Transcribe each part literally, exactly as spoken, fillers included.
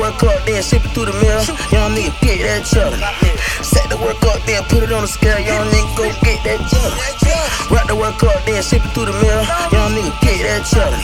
work up, then ship it through the mill. Young nigga get that cheddar. Set the work up, then put it on the scale. Young nigga go get that cheddar. Rock the work up, then ship it through the mill. Young nigga get that cheddar.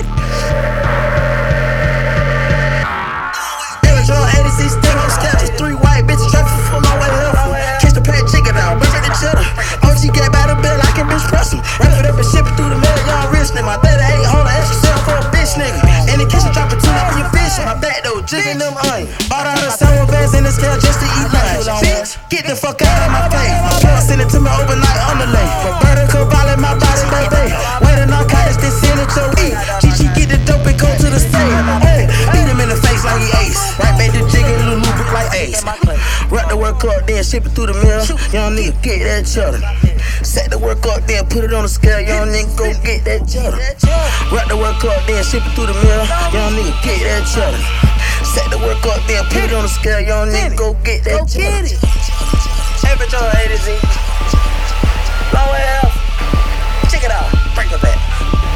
John eighty-six stick on sketches, three white bitches traffic for my way left. Catch the pack chicken out, bitch at the cheddar. O G get by the bill, I can bitch press him. Wrap it up and ship it through the mail, y'all rich nigga. My thirty-eight hold an extra sell for a bitch nigga. In the kitchen, drop a two up in your fish. My back though, jigging them onions. Bought all the sour bands in the scale just to eat lunch. Bitch, get the fuck out of my face. My plug send it to me overnight on the lane. For vertical ball in my body that day. Wait a narcotics, then send it your eat. G G get the dope and go to the state. Hey, beat him in the face like he ace. Right back the jigger, little loop like ace. Rock the work up, then ship it through the mill. Young nigga get that cheddar. Set the work up, then put it on the scale. Young nigga go get that cheddar. Rock the work up, then ship it through the mill. Young nigga get that cheddar. Set the work up, then put it on the scale. Young nigga go get that cheddar. Every John A to Z. Long way out. Check it out. Break it back.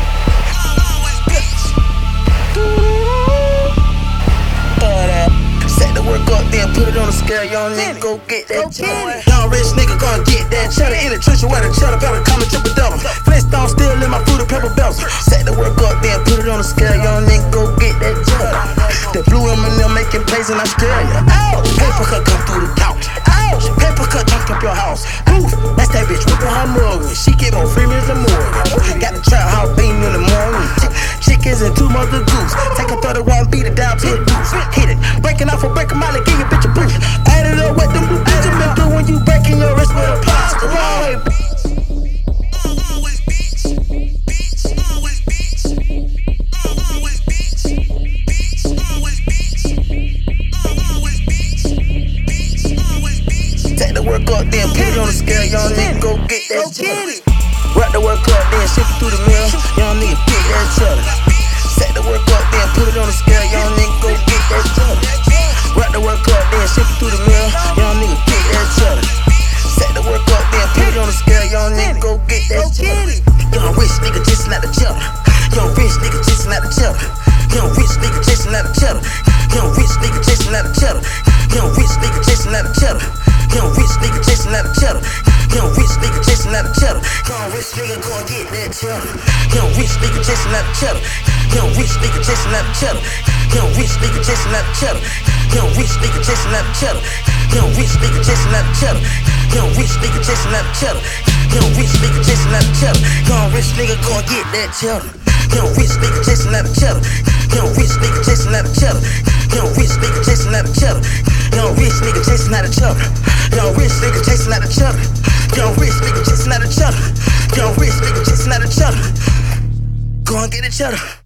Set the work up, then put it on the scale. Young nigga go get that cheddar. Young rich nigga gon' get that cheddar. In the trench where the cheddar better come and triple double. Flintstone still in my fruit and pepper belts. Set the work up, then put it on the scale. Young nigga go get that cheddar. The blue M and M making plays in Australia. Ouch! Paper cut come through the couch. Ouch! Paper cut jump up your house. Oof! That's that bitch whipping her mug. She get more freemium than more. Got the trap house beating in the morning. Chickens and two mother goose. Take a thirty-one, beat it down to a deuce. Hit it, breaking off a break a mile and give your bitch a boost. Add it up what them blue Benjamin do when you breaking your wrist with a plaster. Long way, bitch. Take the work up, then put it on the scale. Young nigga go get that cheddar. Rock the work up, then ship it through the mill. Young nigga get that cheddar. Set the work up, then put it on the scale. Young nigga go get that cheddar. Rock the work up, then ship it through the mill. Young nigga get that cheddar. Set the work up, then put it on the scale. Young nigga go get that cheddar. Young rich nigga chasing out the cheddar. Young rich nigga chasing out the cheddar. Young rich nigga chasing out the cheddar. Young rich nigga chasing out the cheddar. Young rich nigga chasing out the cheddar. Young rich nigga chasing out the cheddar. Young rich nigga chasing out the cheddar. Young rich nigga gon' get that cheddar. Young rich nigga chasing out the cheddar. Young rich nigga chasing out the cheddar. Young rich nigga chasing out the cheddar. Young rich nigga chasing out the cheddar. Young rich nigga chasing out the cheddar. Young rich nigga chasing out the cheddar. Young rich nigga chasing out the cheddar. Young rich nigga gon' get that cheddar. Young rich nigga chasing out the cheddar. Young rich nigga chasing out the cheddar. Young rich nigga chasing out the cheddar. Young rich nigga chasing out the cheddar. Young rich nigga chasing out the cheddar. Young rich nigga chasing out the cheddar. Young rich nigga chasing out the cheddar. Go and get the cheddar.